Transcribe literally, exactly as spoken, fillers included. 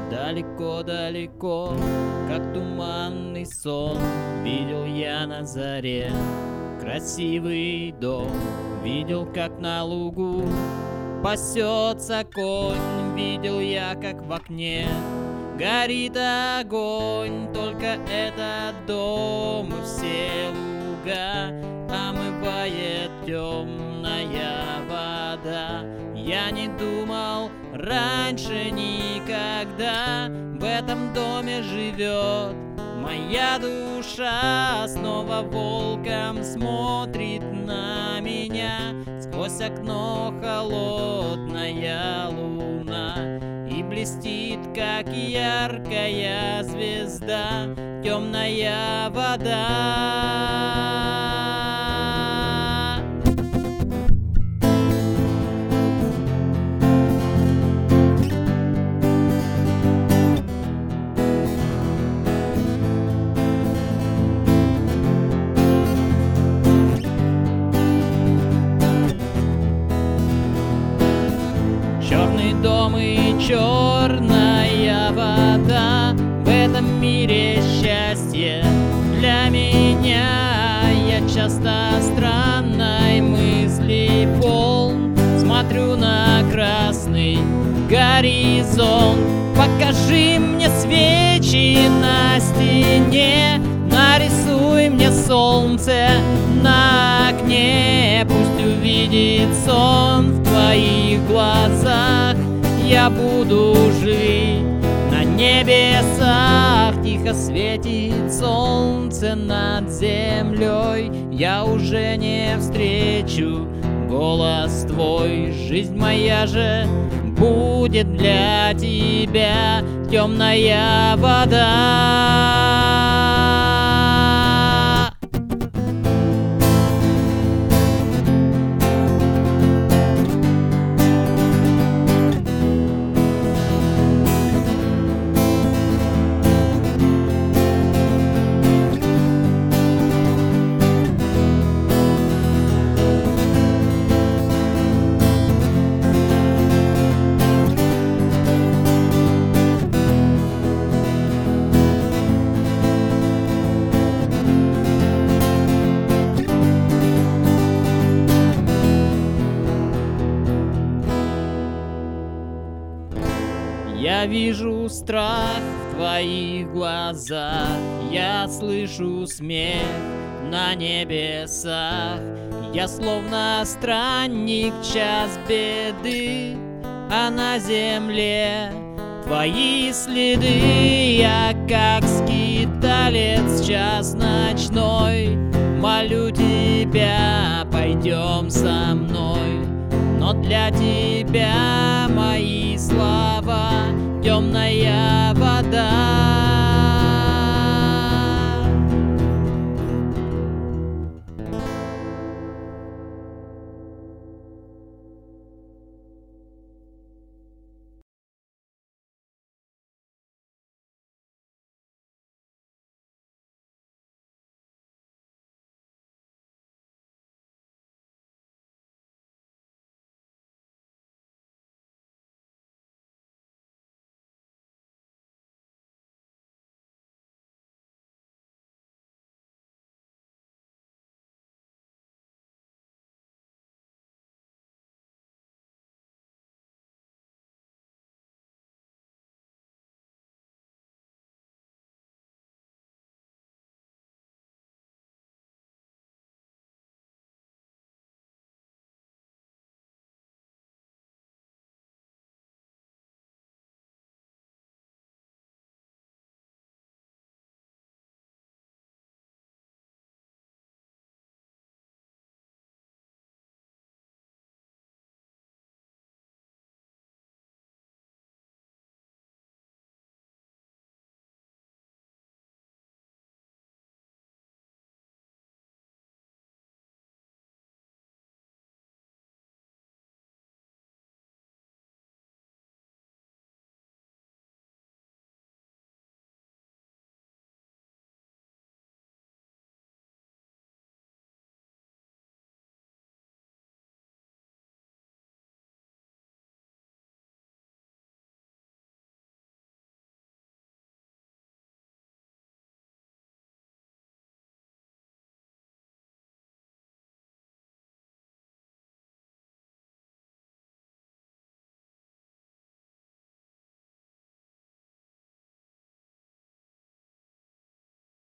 Далеко-далеко, как туманный сон, видел я на заре красивый дом. Видел, как на лугу пасется конь. Видел я, как в окне горит огонь. Только этот дом и все луга омывает темная вода. Я не думал раньше никогда, в этом доме живет моя душа. Снова волком смотрит на меня, сквозь окно холодная луна, и блестит, как яркая звезда, темная вода. Черный дом и черная вода, в этом мире счастье для меня. Я часто странной мысли полн, смотрю на красный горизонт. Покажи мне свечи на стене, нарисуй мне солнце на окне. Пусть увидит сон в твоих глазах, я буду жить на небесах. Тихо светит солнце над землей, я уже не встречу голос твой. Жизнь моя же будет для тебя темная вода. Я вижу страх в твоих глазах, я слышу смех на небесах. Я словно странник в час беды, а на земле твои следы. Я как скиталец в час ночной, молю тебя, пойдем со мной. Но для тебя мои слова темная вода.